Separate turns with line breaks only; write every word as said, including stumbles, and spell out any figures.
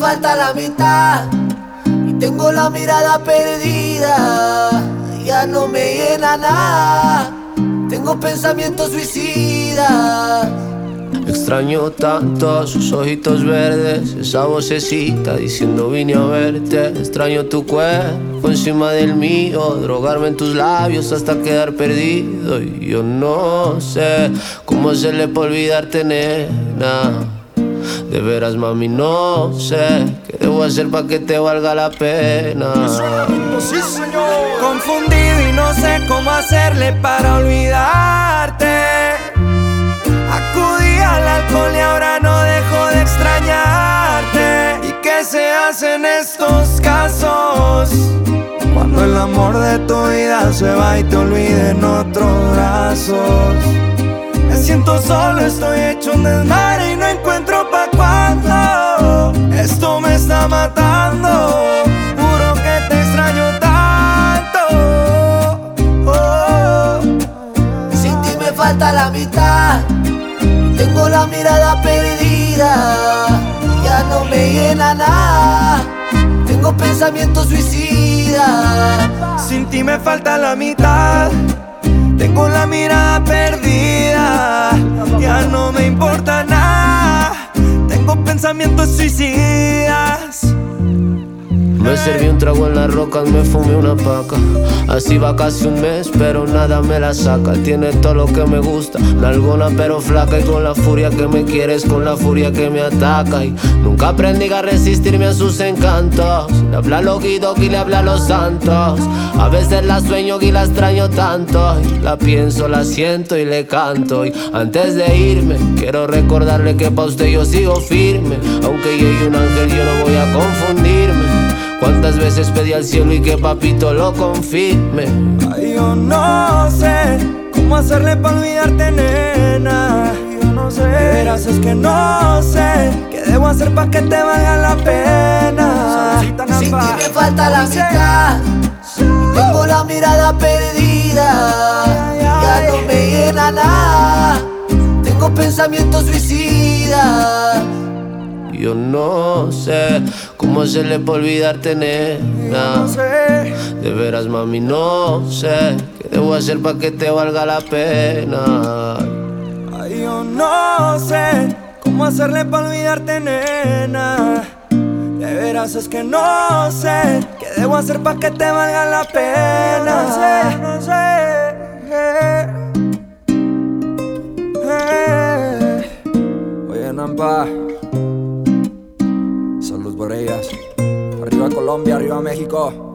falta la mitad y tengo la mirada perdida. Ya no me llena nada, tengo pensamientos suicidas.
Extraño tanto sus ojitos verdes, esa vocecita diciendo vine a verte. Extraño tu cuerpo encima del mío, drogarme en tus labios hasta quedar perdido. Y yo no sé cómo hacerle para olvidarte, nena. De veras, mami, no sé qué debo hacer para que te valga la pena.
Sí, señor. Confundido y no sé cómo hacerle para olvidarte. Acudí al alcohol y ahora no dejo de extrañarte. ¿Y qué se hace en estos casos? Cuando el amor de tu vida se va y te olvida en otros brazos. Me siento solo, estoy hecho un desmadre y no encuentro pa' cuándo. Esto me está matando, juro que te extraño tanto. Oh.
Sin ti me falta la mitad, tengo la mirada perdida. Ya no me llena nada, tengo pensamientos suicidas.
Sin ti me falta la mitad, tengo la mirada perdida. Ya no me importa nada, tengo pensamientos suicidas.
Me serví un trago en las rocas, me fumé una paca. Así va casi un mes, pero nada me la saca. Tiene todo lo que me gusta, nalgona pero flaca. Y con la furia que me quieres, con la furia que me ataca. Y nunca aprendí a resistirme a sus encantos. Le habla lo Guido y le habla a los santos. A veces la sueño y la extraño tanto. Y la pienso, la siento y le canto. Y antes de irme, quiero recordarle que pa' usted yo sigo firme. Aunque llegue un ángel, yo no voy a confundirme. Cuántas veces pedí al cielo y que papito lo confirme.
Ay, yo no sé cómo hacerle para olvidarte, nena. Yo no sé, de veras es que no sé qué debo hacer para que te valga la pena.
Sin ti me falta la mitad, tengo la mirada perdida. Ya no me llena nada, tengo pensamientos suicidas.
Yo no sé cómo hacerle para olvidarte, nena. De veras, mami, no sé qué debo hacer para que te valga la pena.
Ay, yo no sé cómo hacerle para olvidarte, nena. De veras es que no sé qué debo hacer para que te valga la pena. No sé, no sé. Oye, Nampa, saludos por ellas. Arriba Colombia, arriba México.